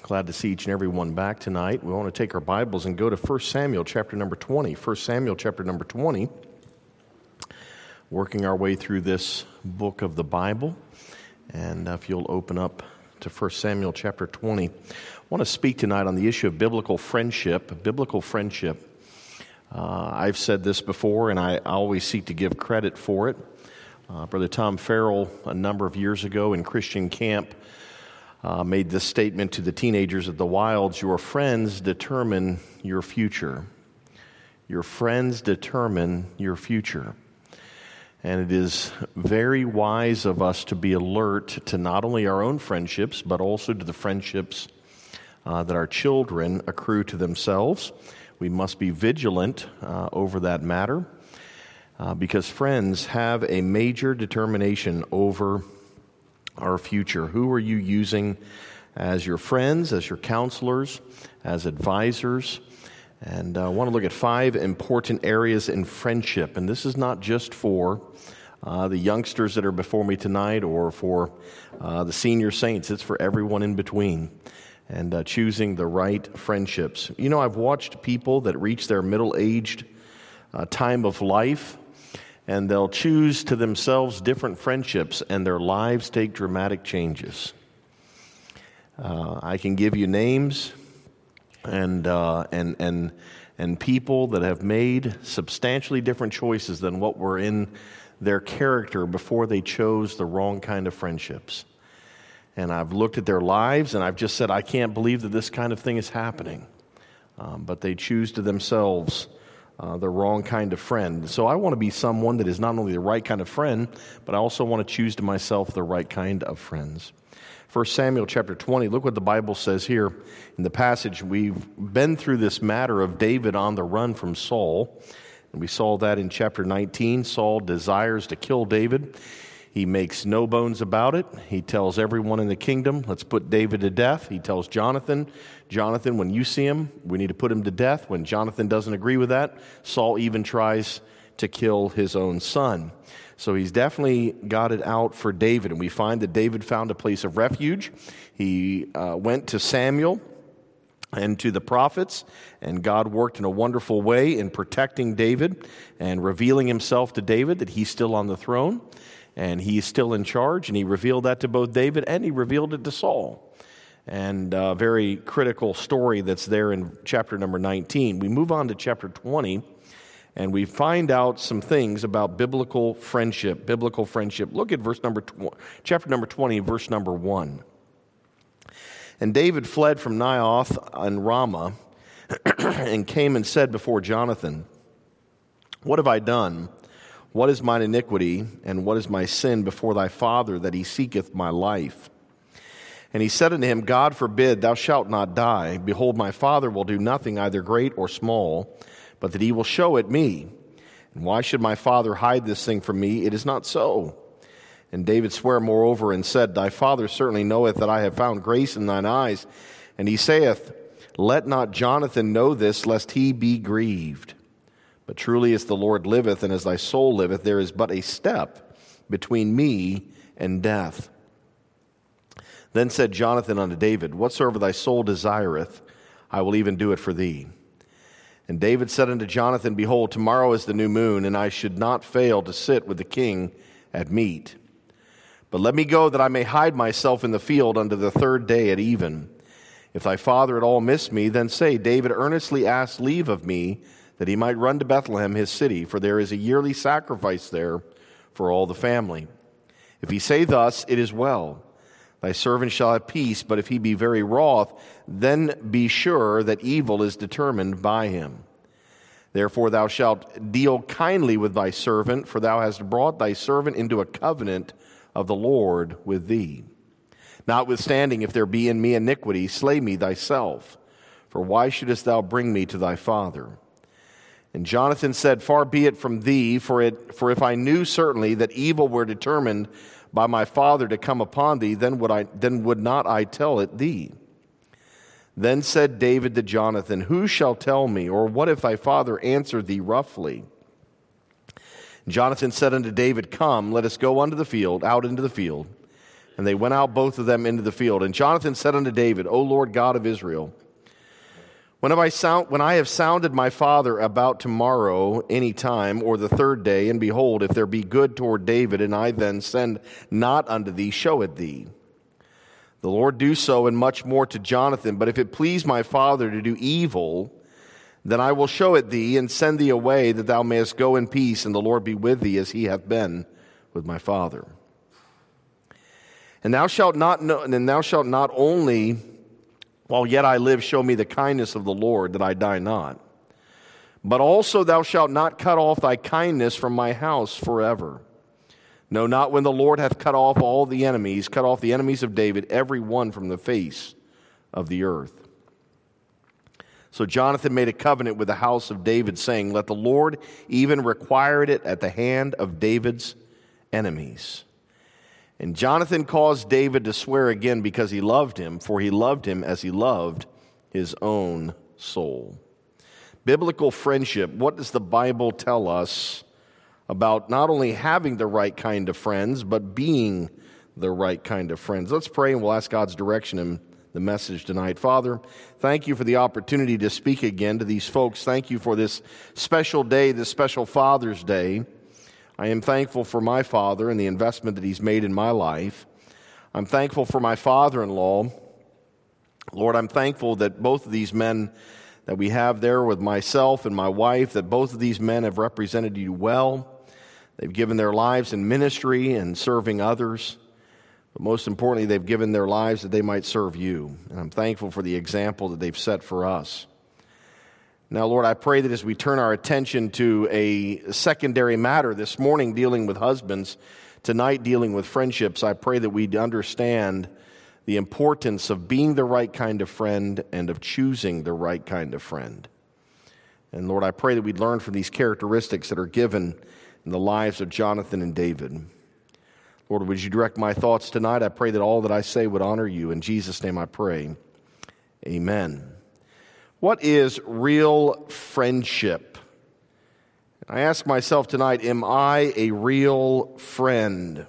Glad to see each and every one back tonight. We want to take our Bibles and go to 1 Samuel chapter number 20. 1 Samuel chapter number 20. Working our way through this book of the Bible. And if you'll open up to 1 Samuel chapter 20. I want to speak tonight on the issue of biblical friendship. Biblical friendship. I've said this before, and I always seek to give credit for it. Brother Tom Farrell, a number of years ago in Christian camp, made this statement to the teenagers at the Wilds: your friends determine your future. Your friends determine your future. And it is very wise of us to be alert to not only our own friendships, but also to the friendships that our children accrue to themselves. We must be vigilant over that matter because friends have a major determination over our future. Who are you using as your friends, as your counselors, as advisors? And I want to look at 5 important areas in friendship. And this is not just for the youngsters that are before me tonight or for the senior saints. It's for everyone in between. And choosing the right friendships. You know, I've watched people that reach their middle-aged time of life, and they'll choose to themselves different friendships, and their lives take dramatic changes. I can give you names and people that have made substantially different choices than what were in their character before they chose the wrong kind of friendships. And I've looked at their lives, and I've just said, I can't believe that this kind of thing is happening. But they choose to themselves the wrong kind of friend. So I want to be someone that is not only the right kind of friend, but I also want to choose to myself the right kind of friends. 1 Samuel chapter 20, look what the Bible says here in the passage. We've been through this matter of David on the run from Saul, and we saw that in chapter 19. Saul desires to kill David. He makes no bones about it. He tells everyone in the kingdom, let's put David to death. He tells Jonathan, when you see him, we need to put him to death. When Jonathan doesn't agree with that, Saul even tries to kill his own son. So he's definitely got it out for David. And we find that David found a place of refuge. He went to Samuel and to the prophets, and God worked in a wonderful way in protecting David and revealing himself to David that he's still on the throne. And he's still in charge, and he revealed that to both David and he revealed it to Saul. And a very critical story that's there in chapter number 19. We move on to chapter 20, and we find out some things about biblical friendship. Biblical friendship. Look at chapter number 20, verse number 1. And David fled from Naioth and Ramah and came and said before Jonathan, "What have I done? What is mine iniquity, and what is my sin before thy father, that he seeketh my life?" And he said unto him, God forbid, thou shalt not die. Behold, my father will do nothing, either great or small, but that he will show it me. And why should my father hide this thing from me? It is not so. And David sware moreover, and said, Thy father certainly knoweth that I have found grace in thine eyes. And he saith, Let not Jonathan know this, lest he be grieved. But truly as the Lord liveth, and as thy soul liveth, there is but a step between me and death. Then said Jonathan unto David, Whatsoever thy soul desireth, I will even do it for thee. And David said unto Jonathan, Behold, tomorrow is the new moon, and I should not fail to sit with the king at meat. But let me go, that I may hide myself in the field unto the 3rd day at even. If thy father at all miss me, then say, David earnestly asked leave of me, that he might run to Bethlehem his city, for there is a yearly sacrifice there for all the family. If he say thus, it is well. Thy servant shall have peace, but if he be very wroth, then be sure that evil is determined by him. Therefore thou shalt deal kindly with thy servant, for thou hast brought thy servant into a covenant of the Lord with thee. Notwithstanding, if there be in me iniquity, slay me thyself, for why shouldest thou bring me to thy father? And Jonathan said, Far be it from thee, for if I knew certainly that evil were determined by my father to come upon thee, then would not I tell it thee. Then said David to Jonathan, Who shall tell me, or what if thy father answer thee roughly? Jonathan said unto David, Come, let us go out into the field. And they went out both of them into the field. And Jonathan said unto David, O Lord God of Israel, when I have sounded my father about tomorrow any time, or the third day, and behold, if there be good toward David, and I then send not unto thee, show it thee. The Lord do so, and much more to Jonathan. But if it please my father to do evil, then I will show it thee, and send thee away, that thou mayest go in peace, and the Lord be with thee, as he hath been with my father. And thou shalt not only, while yet I live, show me the kindness of the Lord, that I die not, but also thou shalt not cut off thy kindness from my house forever. No, not when the Lord hath cut off the enemies of David, every one from the face of the earth. So Jonathan made a covenant with the house of David, saying, let the Lord even require it at the hand of David's enemies. And Jonathan caused David to swear again because he loved him, for he loved him as he loved his own soul. Biblical friendship. What does the Bible tell us about not only having the right kind of friends, but being the right kind of friends? Let's pray and we'll ask God's direction in the message tonight. Father, thank you for the opportunity to speak again to these folks. Thank you for this special day, this special Father's Day. I am thankful for my father and the investment that he's made in my life. I'm thankful for my father-in-law. Lord, I'm thankful that both of these men that we have there with myself and my wife, that both of these men have represented you well. They've given their lives in ministry and serving others. But most importantly, they've given their lives that they might serve you. And I'm thankful for the example that they've set for us. Now, Lord, I pray that as we turn our attention to a secondary matter this morning dealing with husbands, tonight dealing with friendships, I pray that we understand the importance of being the right kind of friend and of choosing the right kind of friend. And Lord, I pray that we'd learn from these characteristics that are given in the lives of Jonathan and David. Lord, would you direct my thoughts tonight? I pray that all that I say would honor you. In Jesus' name I pray. Amen. What is real friendship? I ask myself tonight, am I a real friend?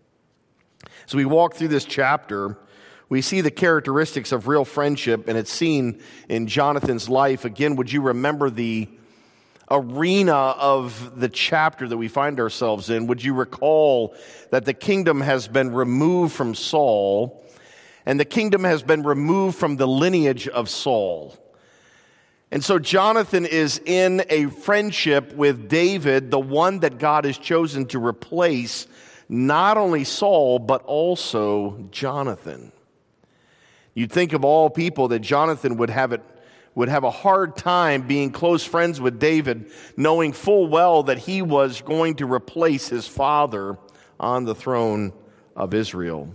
As we walk through this chapter, we see the characteristics of real friendship, and it's seen in Jonathan's life. Again, would you remember the arena of the chapter that we find ourselves in? Would you recall that the kingdom has been removed from Saul, and the kingdom has been removed from the lineage of Saul? And so Jonathan is in a friendship with David, the one that God has chosen to replace not only Saul, but also Jonathan. You'd think of all people that Jonathan would have a hard time being close friends with David, knowing full well that he was going to replace his father on the throne of Israel.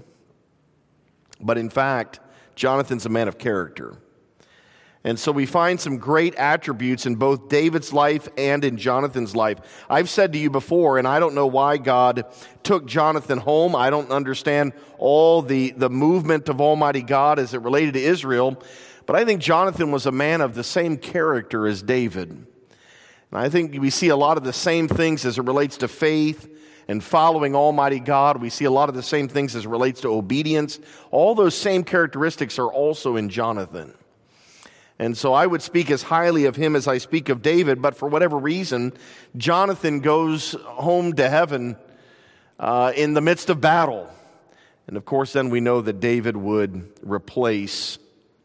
But in fact, Jonathan's a man of character. And so we find some great attributes in both David's life and in Jonathan's life. I've said to you before, and I don't know why God took Jonathan home. I don't understand all the movement of Almighty God as it related to Israel. But I think Jonathan was a man of the same character as David. And I think we see a lot of the same things as it relates to faith and following Almighty God. We see a lot of the same things as it relates to obedience. All those same characteristics are also in Jonathan. And so I would speak as highly of him as I speak of David, but for whatever reason, Jonathan goes home to heaven in the midst of battle. And of course, then we know that David would replace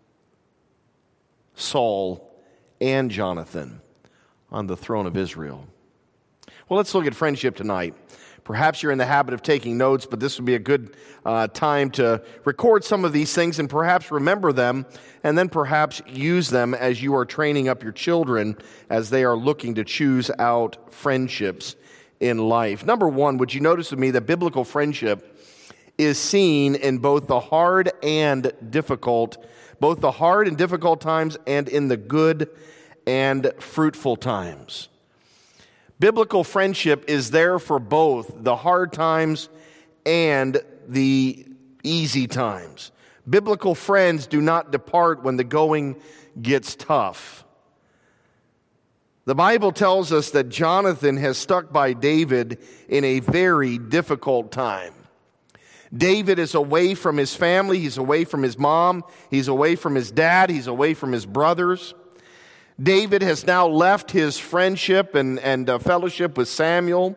Saul and Jonathan on the throne of Israel. Well, let's look at friendship tonight. Perhaps you're in the habit of taking notes, but this would be a good time to record some of these things and perhaps remember them, and then perhaps use them as you are training up your children as they are looking to choose out friendships in life. Number one, would you notice with me that biblical friendship is seen in both the hard and difficult times and in the good and fruitful times. Biblical friendship is there for both the hard times and the easy times. Biblical friends do not depart when the going gets tough. The Bible tells us that Jonathan has stuck by David in a very difficult time. David is away from his family. He's away from his mom. He's away from his dad. He's away from his brothers. David has now left his friendship and fellowship with Samuel.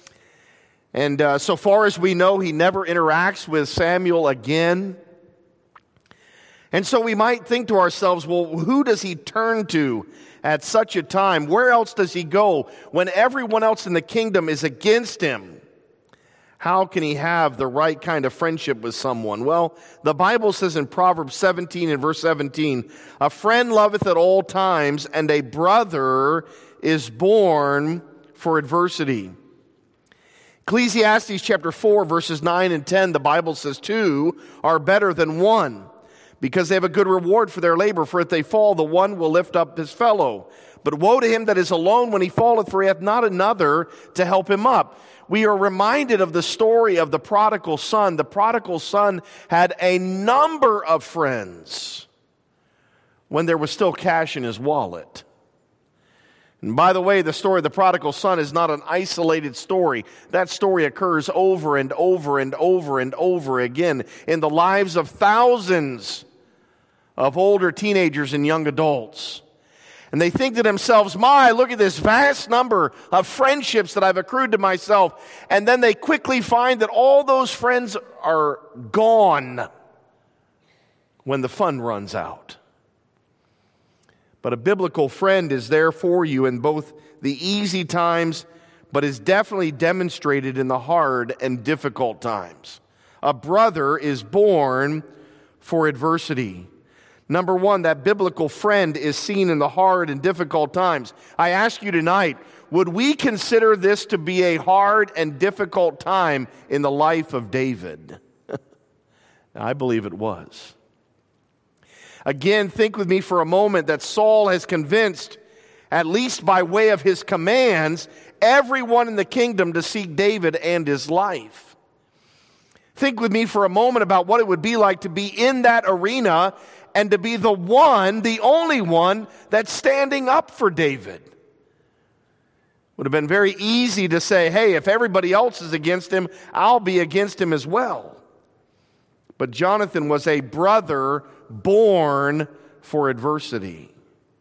And so far as we know, he never interacts with Samuel again. And so we might think to ourselves, well, who does he turn to at such a time? Where else does he go when everyone else in the kingdom is against him? How can he have the right kind of friendship with someone? Well, the Bible says in Proverbs 17 and verse 17, a friend loveth at all times, and a brother is born for adversity. Ecclesiastes chapter 4, verses 9 and 10, the Bible says, two are better than one, because they have a good reward for their labor. For if they fall, the one will lift up his fellow. But woe to him that is alone when he falleth, for he hath not another to help him up. We are reminded of the story of the prodigal son. The prodigal son had a number of friends when there was still cash in his wallet. And by the way, the story of the prodigal son is not an isolated story. That story occurs over and over and over and over again in the lives of thousands of older teenagers and young adults. And they think to themselves, look at this vast number of friendships that I've accrued to myself. And then they quickly find that all those friends are gone when the fun runs out. But a biblical friend is there for you in both the easy times, but is definitely demonstrated in the hard and difficult times. A brother is born for adversity. Number one, that biblical friend is seen in the hard and difficult times. I ask you tonight, would we consider this to be a hard and difficult time in the life of David? I believe it was. Again, think with me for a moment that Saul has convinced, at least by way of his commands, everyone in the kingdom to seek David and his life. Think with me for a moment about what it would be like to be in that arena and to be the one, the only one, that's standing up for David. Would have been very easy to say, hey, if everybody else is against him, I'll be against him as well. But Jonathan was a brother born for adversity.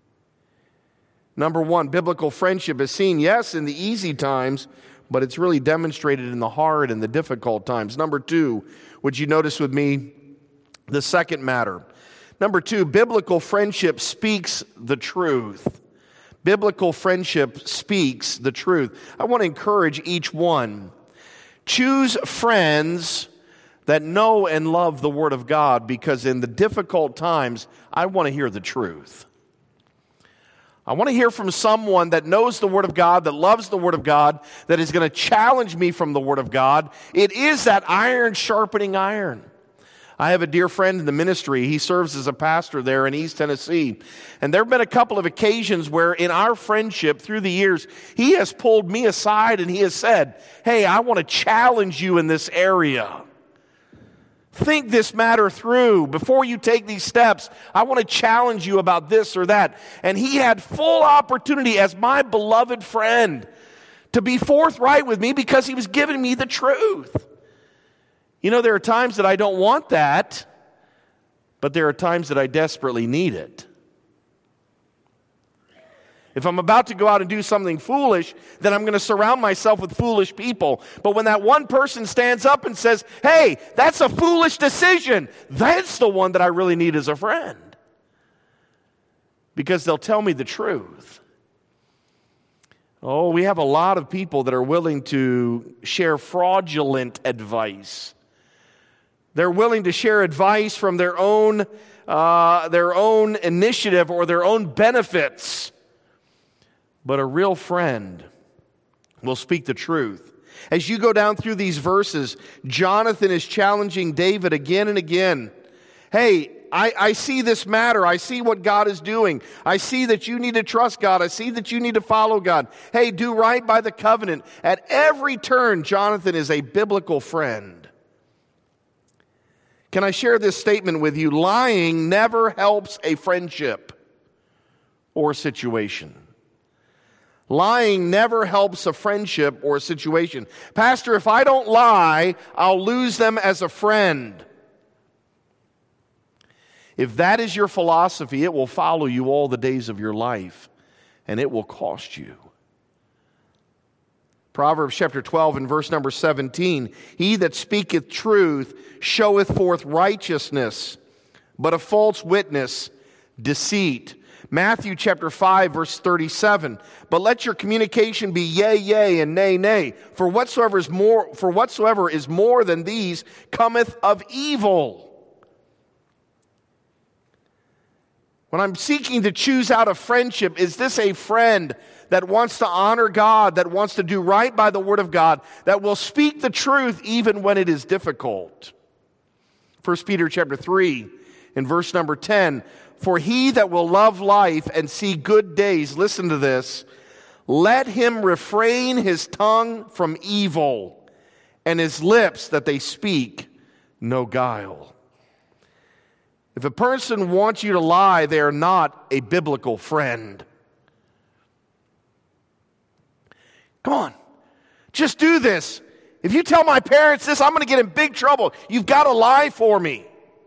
Number one, biblical friendship is seen, yes, in the easy times, but it's really demonstrated in the hard and the difficult times. Number two, would you notice with me the second matter? Number two, biblical friendship speaks the truth. Biblical friendship speaks the truth. I want to encourage each one. Choose friends that know and love the Word of God, because in the difficult times, I want to hear the truth. I want to hear from someone that knows the Word of God, that loves the Word of God, that is going to challenge me from the Word of God. It is that iron sharpening iron. I have a dear friend in the ministry. He serves as a pastor there in East Tennessee. And there have been a couple of occasions where in our friendship through the years, he has pulled me aside and he has said, hey, I want to challenge you in this area. Think this matter through. Before you take these steps, I want to challenge you about this or that. And he had full opportunity as my beloved friend to be forthright with me because he was giving me the truth. You know, there are times that I don't want that, but there are times that I desperately need it. If I'm about to go out and do something foolish, then I'm going to surround myself with foolish people. But when that one person stands up and says, hey, that's a foolish decision, that's the one that I really need as a friend. Because they'll tell me the truth. Oh, we have a lot of people that are willing to share fraudulent advice. They're willing to share advice from their own initiative or their own benefits. But a real friend will speak the truth. As you go down through these verses, Jonathan is challenging David again and again. Hey, I see this matter. I see what God is doing. I see that you need to trust God. I see that you need to follow God. Hey, do right by the covenant. At every turn, Jonathan is a biblical friend. Can I share this statement with you? Lying never helps a friendship or situation. Lying never helps a friendship or a situation. Pastor, if I don't lie, I'll lose them as a friend. If that is your philosophy, it will follow you all the days of your life, and it will cost you. Proverbs chapter 12 and verse number 17, he that speaketh truth showeth forth righteousness, but a false witness deceit. Matthew chapter 5 verse 37, but let your communication be yea, yea, and nay, nay. For whatsoever is more than these cometh of evil. When I'm seeking to choose out a friendship, is this a friend that wants to honor God, that wants to do right by the Word of God, that will speak the truth even when it is difficult? 1 Peter chapter 3 in verse number 10, for he that will love life and see good days, listen to this, let him refrain his tongue from evil and his lips that they speak no guile. If a person wants you to lie, they are not a biblical friend. Come on, just do this. If you tell my parents this, I'm going to get in big trouble. You've got to lie for me.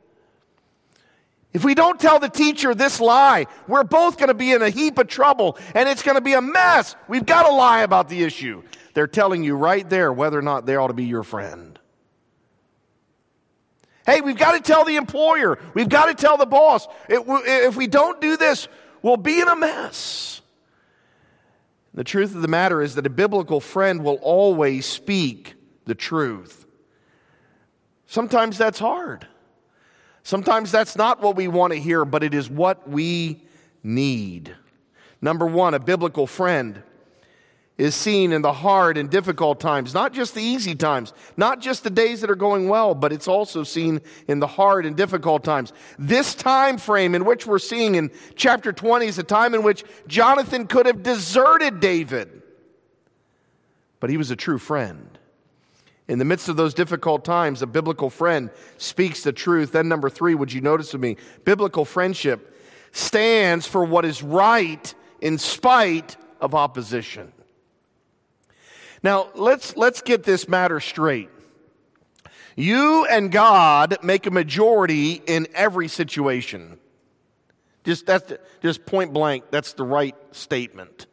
If we don't tell the teacher this lie, we're both going to be in a heap of trouble, and it's going to be a mess. We've got to lie about the issue. They're telling you right there whether or not they ought to be your friend. Hey, we've got to tell the employer. We've got to tell the boss. If we don't do this, we'll be in a mess. The truth of the matter is that a biblical friend will always speak the truth. Sometimes that's hard. Sometimes that's not what we want to hear, but it is what we need. Number one, a biblical friend is seen in the hard and difficult times, not just the easy times, not just the days that are going well, but it's also seen in the hard and difficult times. This time frame in which we're seeing in chapter 20 is a time in which Jonathan could have deserted David, but he was a true friend. In the midst of those difficult times, a biblical friend speaks the truth. Then number three, would you notice with me, biblical friendship stands for what is right in spite of opposition. Now, let's get this matter straight. You and God make a majority in every situation. Just point blank, that's the right statement.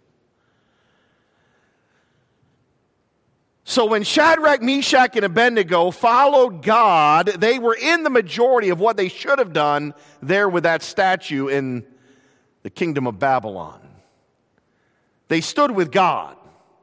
So when Shadrach, Meshach, and Abednego followed God, they were in the majority of what they should have done there with that statue in the kingdom of Babylon. They stood with God.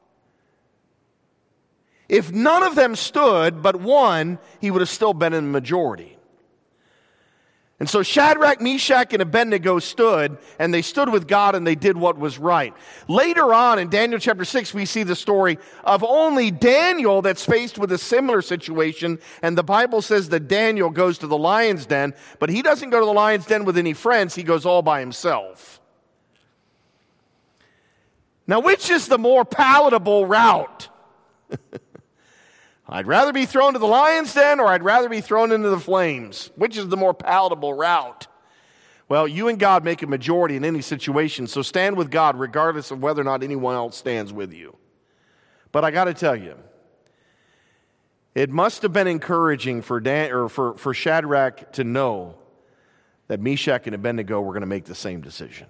If none of them stood but one, he would have still been in the majority. And so Shadrach, Meshach, and Abednego stood, and they stood with God, and they did what was right. Later on in Daniel chapter 6, we see the story of only Daniel that's faced with a similar situation, and the Bible says that Daniel goes to the lion's den, but he doesn't go to the lion's den with any friends, he goes all by himself. Now, which is the more palatable route? I'd rather be thrown to the lion's den, or I'd rather be thrown into the flames. Which is the more palatable route? Well, you and God make a majority in any situation, so stand with God regardless of whether or not anyone else stands with you. But I got to tell you, it must have been encouraging for Shadrach to know that Meshach and Abednego were going to make the same decision.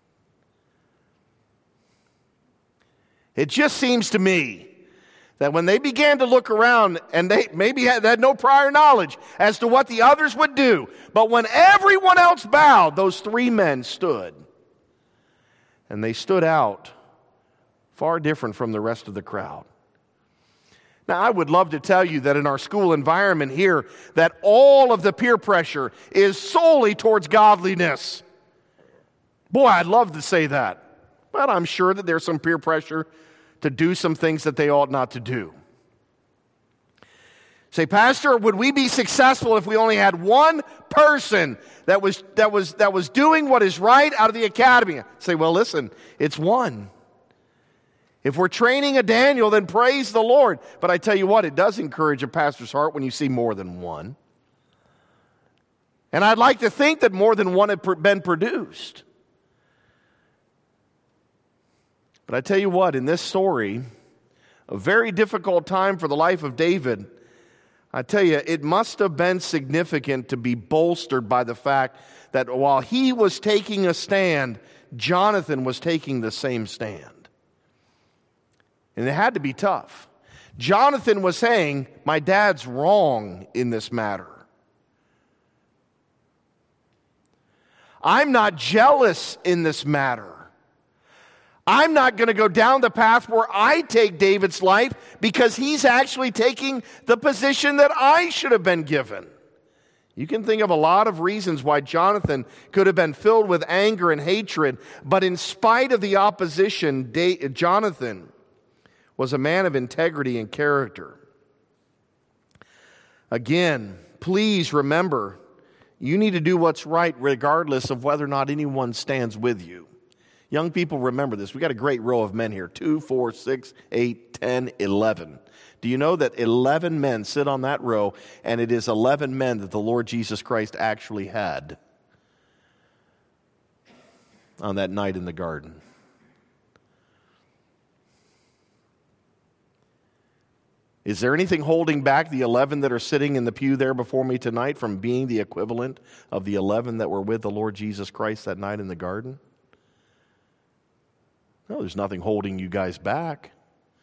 It just seems to me that when they began to look around, and they maybe had no prior knowledge as to what the others would do, but when everyone else bowed, those three men stood. And they stood out far different from the rest of the crowd. Now, I would love to tell you that in our school environment here, that all of the peer pressure is solely towards godliness. Boy, I'd love to say that. But I'm sure that there's some peer pressure to do some things that they ought not to do. Say, Pastor, would we be successful if we only had one person that was doing what is right out of the academy? Say, well, listen, it's one. If we're training a Daniel, then praise the Lord. But I tell you what, it does encourage a pastor's heart when you see more than one. And I'd like to think that more than one had been produced. But I tell you what, in this story, a very difficult time for the life of David, I tell you, it must have been significant to be bolstered by the fact that while he was taking a stand, Jonathan was taking the same stand. And it had to be tough. Jonathan was saying, my dad's wrong in this matter. I'm not jealous in this matter. I'm not going to go down the path where I take David's life because he's actually taking the position that I should have been given. You can think of a lot of reasons why Jonathan could have been filled with anger and hatred, but in spite of the opposition, Jonathan was a man of integrity and character. Again, please remember, you need to do what's right regardless of whether or not anyone stands with you. Young people, remember this. We got a great row of men here. 2, 4, 6, 8, 10, 11. Do you know that 11 men sit on that row, and it is 11 men that the Lord Jesus Christ actually had on that night in the garden? Is there anything holding back the 11 that are sitting in the pew there before me tonight from being the equivalent of the 11 that were with the Lord Jesus Christ that night in the garden? No, there's nothing holding you guys back.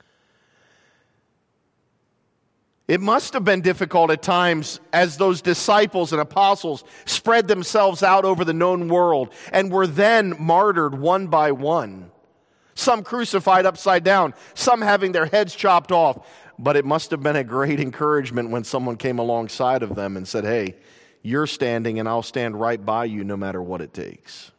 It must have been difficult at times as those disciples and apostles spread themselves out over the known world and were then martyred one by one. Some crucified upside down, some having their heads chopped off. But it must have been a great encouragement when someone came alongside of them and said, hey, you're standing and I'll stand right by you no matter what it takes.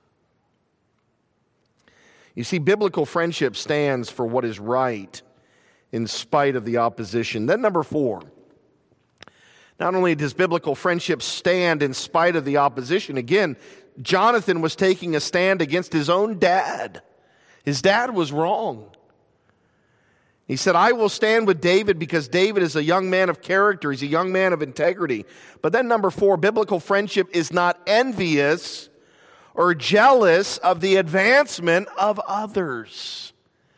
You see, biblical friendship stands for what is right in spite of the opposition. Then number 4, not only does biblical friendship stand in spite of the opposition, again, Jonathan was taking a stand against his own dad. His dad was wrong. He said, I will stand with David because David is a young man of character. He's a young man of integrity. But then number 4, biblical friendship is not envious or jealous of the advancement of others.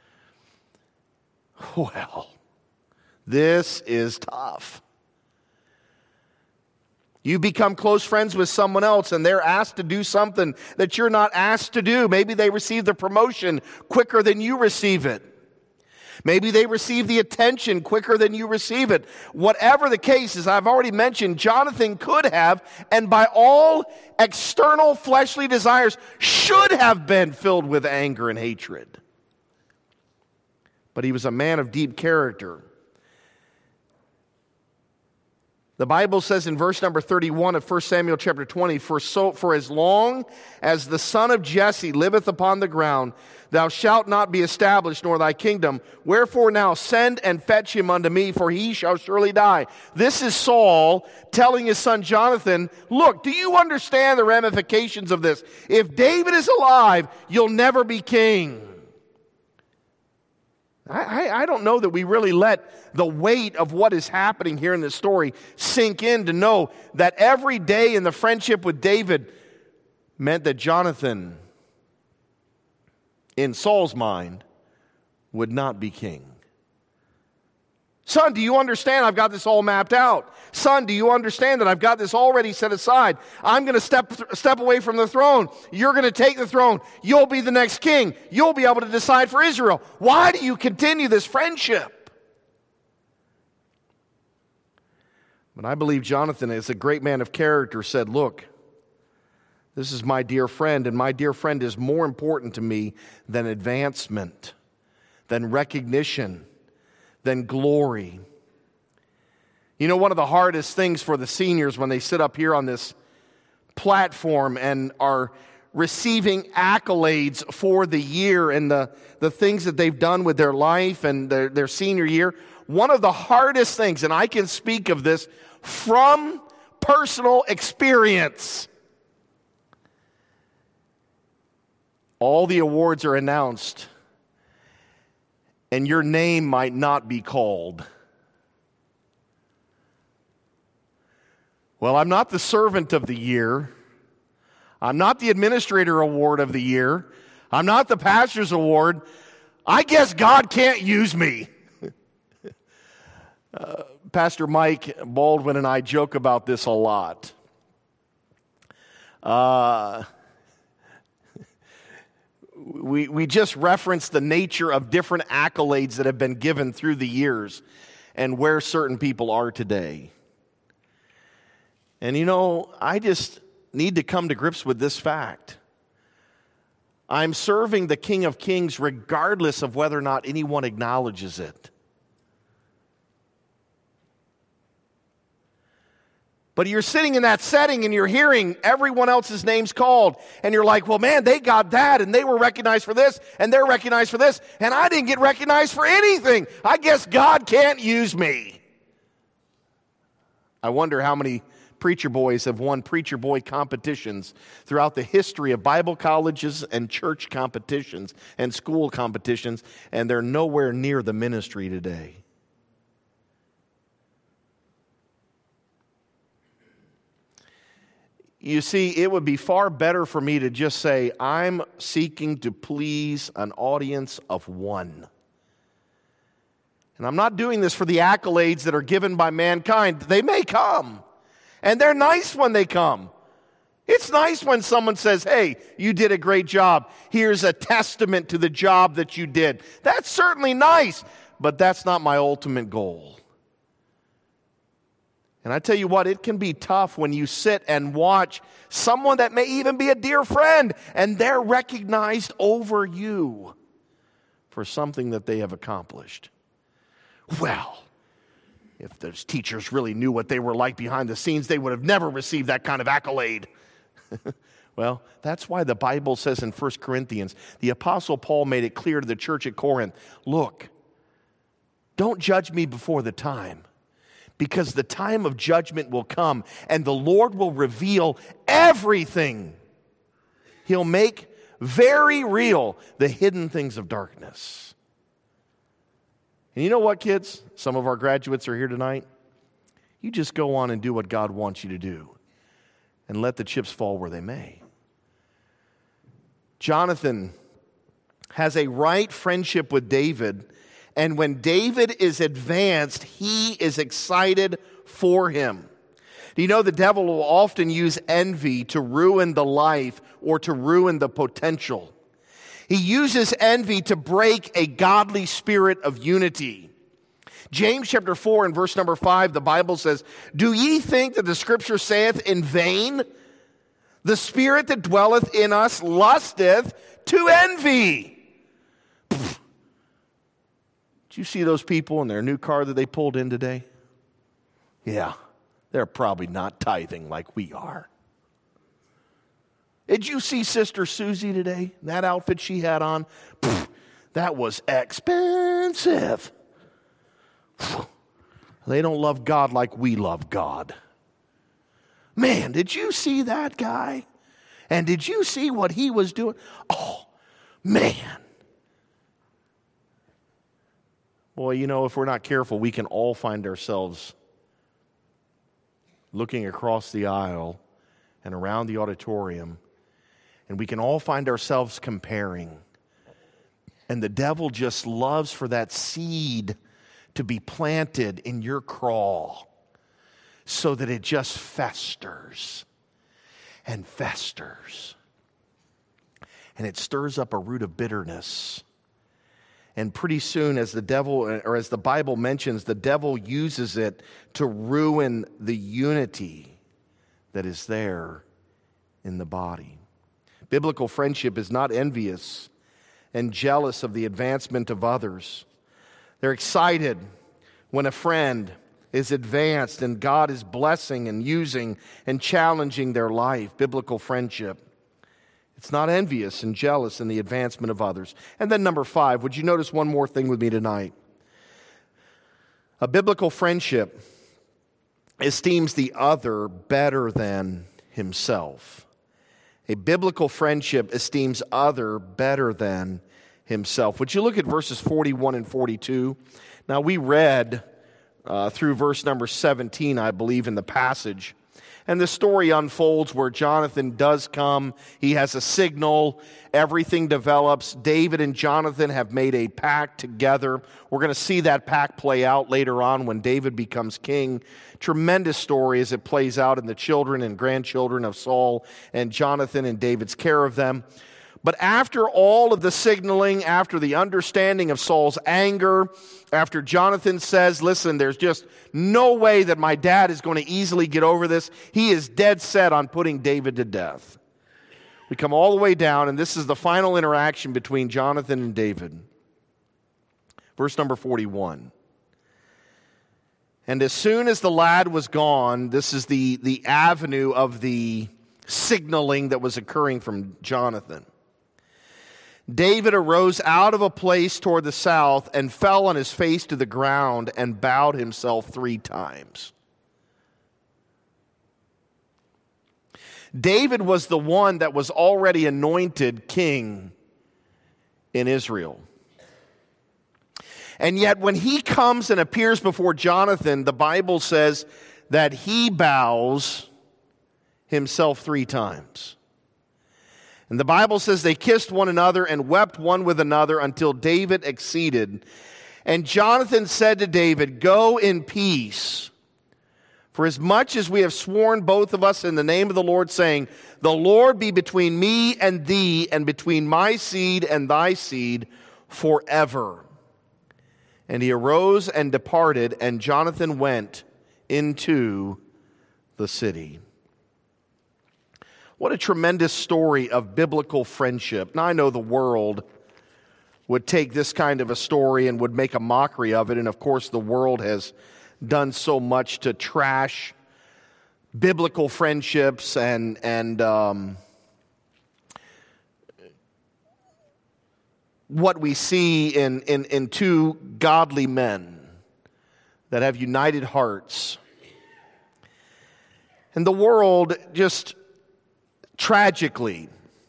Well, this is tough. You become close friends with someone else and they're asked to do something that you're not asked to do. Maybe they receive the promotion quicker than you receive it. Maybe they receive the attention quicker than you receive it. Whatever the case, as I've already mentioned, Jonathan could have, and by all external fleshly desires, should have been filled with anger and hatred. But he was a man of deep character. The Bible says in verse number 31 of 1 Samuel chapter 20, For as long as the son of Jesse liveth upon the ground, thou shalt not be established, nor thy kingdom. Wherefore now send and fetch him unto me, for he shall surely die. This is Saul telling his son Jonathan, look, do you understand the ramifications of this? If David is alive, you'll never be king. I don't know that we really let the weight of what is happening here in this story sink in to know that every day in the friendship with David meant that Jonathan, in Saul's mind, would not be king. Son, do you understand I've got this all mapped out? Son, do you understand that I've got this already set aside? I'm going to step away from the throne. You're going to take the throne. You'll be the next king. You'll be able to decide for Israel. Why do you continue this friendship? But I believe Jonathan, as a great man of character, said, look, this is my dear friend, and my dear friend is more important to me than advancement, than recognition, than glory. You know, one of the hardest things for the seniors when they sit up here on this platform and are receiving accolades for the year and the things that they've done with their life and their senior year, one of the hardest things, and I can speak of this from personal experience, all the awards are announced and your name might not be called. Well, I'm not the servant of the year. I'm not the administrator award of the year. I'm not the pastor's award. I guess God can't use me. Pastor Mike Baldwin and I joke about this a lot. We just referenced the nature of different accolades that have been given through the years and where certain people are today. And I just need to come to grips with this fact. I'm serving the King of Kings regardless of whether or not anyone acknowledges it. But you're sitting in that setting and you're hearing everyone else's names called. And you're like, well, man, they got that and they were recognized for this and they're recognized for this. And I didn't get recognized for anything. I guess God can't use me. I wonder how many preacher boys have won preacher boy competitions throughout the history of Bible colleges and church competitions and school competitions. And they're nowhere near the ministry today. You see, it would be far better for me to just say, I'm seeking to please an audience of one. And I'm not doing this for the accolades that are given by mankind. They may come, and they're nice when they come. It's nice when someone says, hey, you did a great job. Here's a testament to the job that you did. That's certainly nice, but that's not my ultimate goal. And I tell you what, it can be tough when you sit and watch someone that may even be a dear friend, and they're recognized over you for something that they have accomplished. Well, if those teachers really knew what they were like behind the scenes, they would have never received that kind of accolade. Well, that's why the Bible says in 1 Corinthians, the Apostle Paul made it clear to the church at Corinth, look, don't judge me before the time. Because the time of judgment will come, and the Lord will reveal everything. He'll make very real the hidden things of darkness. And you know what, kids? Some of our graduates are here tonight. You just go on and do what God wants you to do, and let the chips fall where they may. Jonathan has a right friendship with David. And when David is advanced, he is excited for him. Do you know the devil will often use envy to ruin the life or to ruin the potential? He uses envy to break a godly spirit of unity. James chapter 4 and verse number 5, the Bible says, do ye think that the scripture saith in vain? The spirit that dwelleth in us lusteth to envy. Did you see those people in their new car that they pulled in today? Yeah, they're probably not tithing like we are. Did you see Sister Susie today? That outfit she had on? That was expensive. They don't love God like we love God. Man, did you see that guy? And did you see what he was doing? Oh, man. Well, if we're not careful, we can all find ourselves looking across the aisle and around the auditorium, and we can all find ourselves comparing. And the devil just loves for that seed to be planted in your craw so that it just festers and festers. And it stirs up a root of bitterness. And pretty soon, as the Bible mentions, the devil uses it to ruin the unity that is there in the body. Biblical friendship is not envious and jealous of the advancement of others. They're excited when a friend is advanced and God is blessing and using and challenging their life. Biblical friendship. It's not envious and jealous in the advancement of others. And then number 5, would you notice one more thing with me tonight? A biblical friendship esteems the other better than himself. A biblical friendship esteems other better than himself. Would you look at verses 41 and 42? Now we read through verse number 17, I believe, in the passage. And the story unfolds where Jonathan does come. He has a signal. Everything develops. David and Jonathan have made a pact together. We're going to see that pact play out later on when David becomes king. Tremendous story as it plays out in the children and grandchildren of Saul and Jonathan and David's care of them. But after all of the signaling, after the understanding of Saul's anger, after Jonathan says, listen, there's just no way that my dad is going to easily get over this, he is dead set on putting David to death. We come all the way down, and this is the final interaction between Jonathan and David. Verse number 41. And as soon as the lad was gone, this is the avenue of the signaling that was occurring from Jonathan. David arose out of a place toward the south and fell on his face to the ground and bowed himself 3 times. David was the one that was already anointed king in Israel. And yet when he comes and appears before Jonathan, the Bible says that he bows himself 3 times. And the Bible says they kissed one another and wept one with another until David acceded. And Jonathan said to David, go in peace. For as much as we have sworn both of us in the name of the Lord, saying, the Lord be between me and thee, and between my seed and thy seed forever. And he arose and departed, and Jonathan went into the city. What a tremendous story of biblical friendship. Now, I know the world would take this kind of a story and would make a mockery of it. And of course, the world has done so much to trash biblical friendships and what we see in 2 godly men that have united hearts. And the world just tragically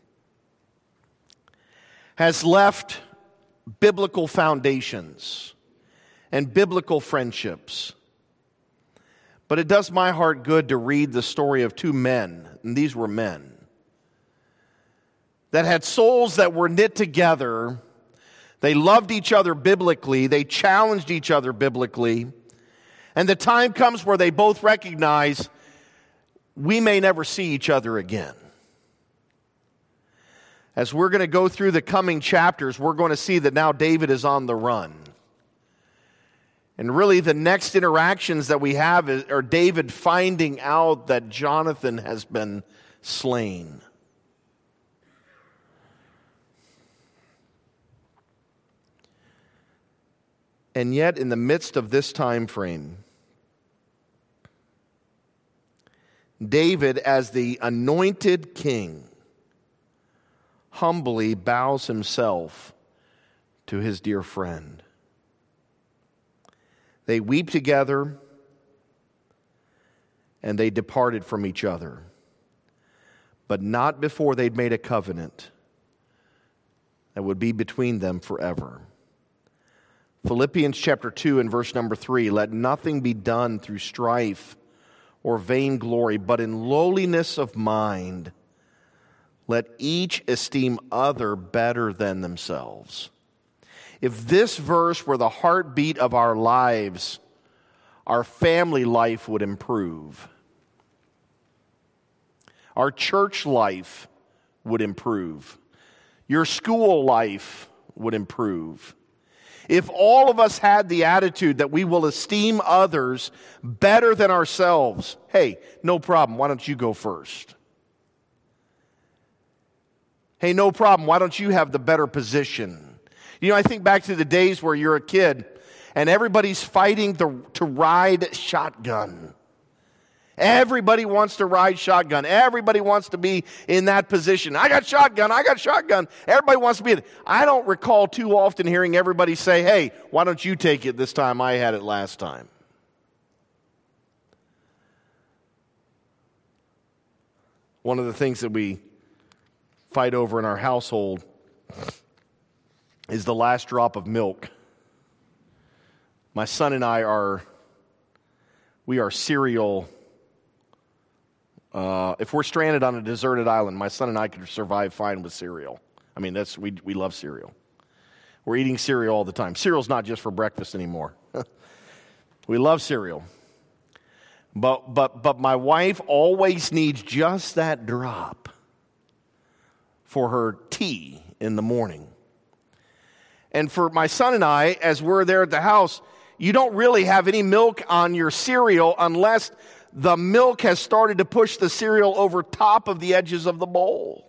has left biblical foundations and biblical friendships. But it does my heart good to read the story of 2 men, and these were men, that had souls that were knit together. They loved each other biblically. They challenged each other biblically. And the time comes where they both recognize we may never see each other again. As we're going to go through the coming chapters, we're going to see that now David is on the run. And really the next interactions that we have are David finding out that Jonathan has been slain. And yet in the midst of this time frame, David, as the anointed king, humbly bows himself to his dear friend. They weep together, and they departed from each other, but not before they'd made a covenant that would be between them forever. Philippians chapter 2 and verse number 3, let nothing be done through strife or vainglory, but in lowliness of mind, let each esteem other better than themselves. If this verse were the heartbeat of our lives, our family life would improve. Our church life would improve. Your school life would improve. If all of us had the attitude that we will esteem others better than ourselves, hey, no problem, why don't you go first? Hey, no problem, why don't you have the better position? You know, I think back to the days where you're a kid and everybody's fighting to ride shotgun. Everybody wants to ride shotgun. Everybody wants to be in that position. I got shotgun. Everybody wants to be in it. I don't recall too often hearing everybody say, hey, why don't you take it this time? I had it last time. One of the things that we fight over in our household is the last drop of milk. My son and I are cereal If we're stranded on a deserted island, my son and I could survive fine with cereal. I mean, we love cereal. We're eating cereal all the time. Cereal's not just for breakfast anymore. We love cereal. But my wife always needs just that drop for her tea in the morning. And for my son and I, as we're there at the house, you don't really have any milk on your cereal unless the milk has started to push the cereal over top of the edges of the bowl.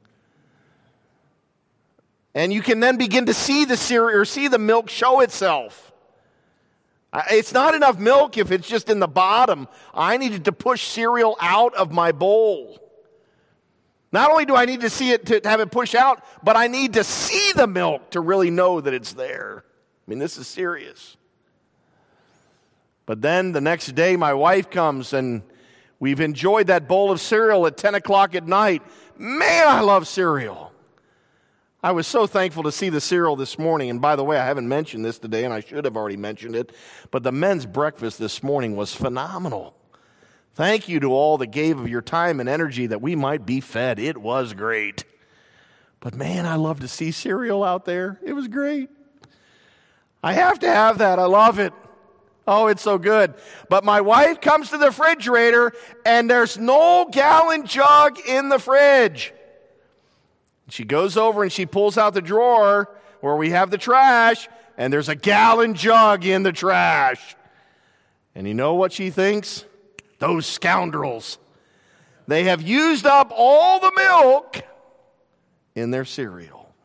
And you can then begin to see the cereal or see the milk show itself. It's not enough milk if it's just in the bottom. I needed to push cereal out of my bowl. Not only do I need to see it to have it push out, but I need to see the milk to really know that it's there. I mean, this is serious. But then the next day, my wife comes, and we've enjoyed that bowl of cereal at 10 o'clock at night. Man, I love cereal. I was so thankful to see the cereal this morning. And by the way, I haven't mentioned this today, and I should have already mentioned it, but the men's breakfast this morning was phenomenal. Thank you to all that gave of your time and energy that we might be fed. It was great. But man, I love to see cereal out there. It was great. I have to have that. I love it. Oh, it's so good. But my wife comes to the refrigerator, and there's no gallon jug in the fridge. She goes over and she pulls out the drawer where we have the trash, and there's a gallon jug in the trash. And you know what she thinks? Those scoundrels. They have used up all the milk in their cereal.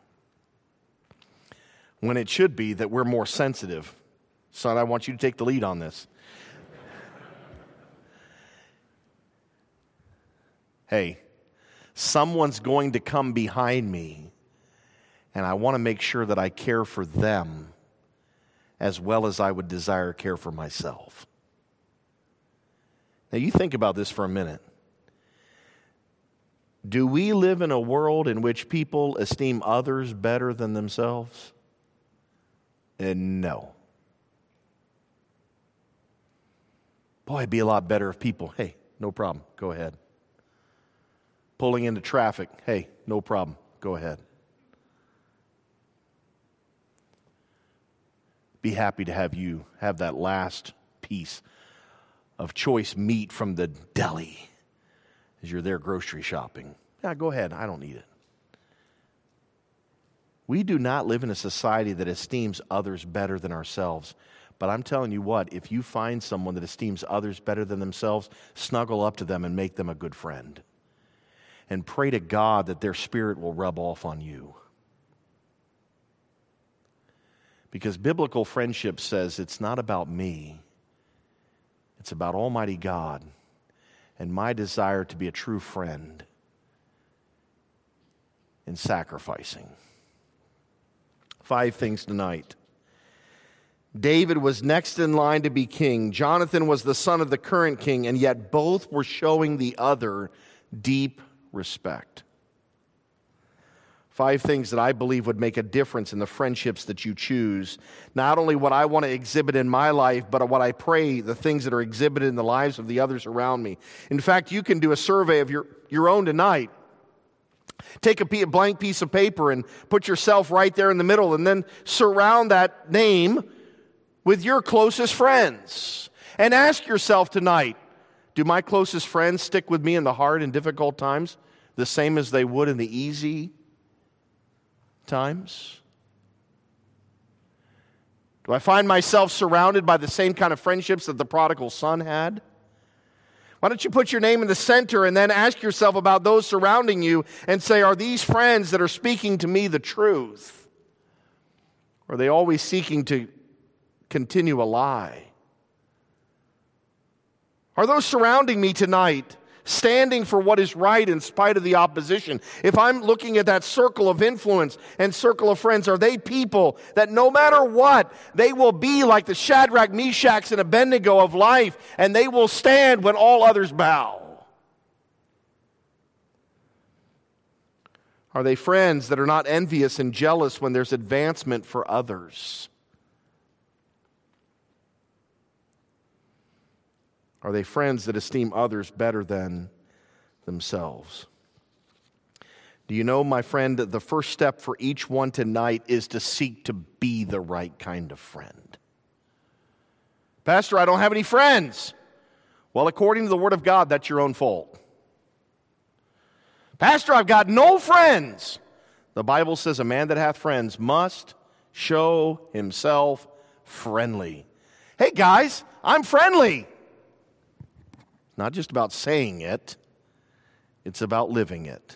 When it should be that we're more sensitive. Son, I want you to take the lead on this. Hey, someone's going to come behind me, and I want to make sure that I care for them as well as I would desire care for myself. Now, you think about this for a minute. Do we live in a world in which people esteem others better than themselves? And no. Boy, it'd be a lot better if people, hey, no problem, go ahead. Pulling into traffic, hey, no problem, go ahead. Be happy to have you have that last piece of choice meat from the deli as you're there grocery shopping. Yeah, go ahead, I don't need it. We do not live in a society that esteems others better than ourselves. But I'm telling you what, if you find someone that esteems others better than themselves, snuggle up to them and make them a good friend. And pray to God that their spirit will rub off on you. Because biblical friendship says it's not about me. It's about Almighty God and my desire to be a true friend in sacrificing. 5 things tonight. David was next in line to be king. Jonathan was the son of the current king, and yet both were showing the other deep respect. 5 things that I believe would make a difference in the friendships that you choose. Not only what I want to exhibit in my life, but what I pray, the things that are exhibited in the lives of the others around me. In fact, you can do a survey of your own tonight. Take a blank piece of paper and put yourself right there in the middle, and then surround that name with your closest friends. And ask yourself tonight, do my closest friends stick with me in the hard and difficult times the same as they would in the easy times? Do I find myself surrounded by the same kind of friendships that the prodigal son had? Why don't you put your name in the center and then ask yourself about those surrounding you and say, are these friends that are speaking to me the truth? Or are they always seeking to continue a lie? Are those surrounding me tonight standing for what is right in spite of the opposition? If I'm looking at that circle of influence and circle of friends, are they people that no matter what, they will be like the Shadrach, Meshach, and Abednego of life, and they will stand when all others bow? Are they friends that are not envious and jealous when there's advancement for others? Are they friends that esteem others better than themselves. Do you know, my friend, that the first step for each one tonight is to seek to be the right kind of friend? Pastor, I don't have any friends. Well, according to the Word of God, that's your own fault. Pastor, I've got no friends. The Bible says a man that hath friends must show himself friendly. Hey guys, I'm friendly. Not just about saying it, it's about living it.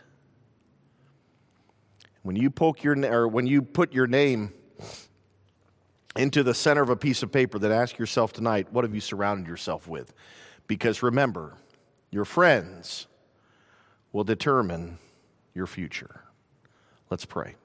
When you put your name into the center of a piece of paper, then ask yourself tonight, what have you surrounded yourself with? Because remember, your friends will determine your future. Let's pray.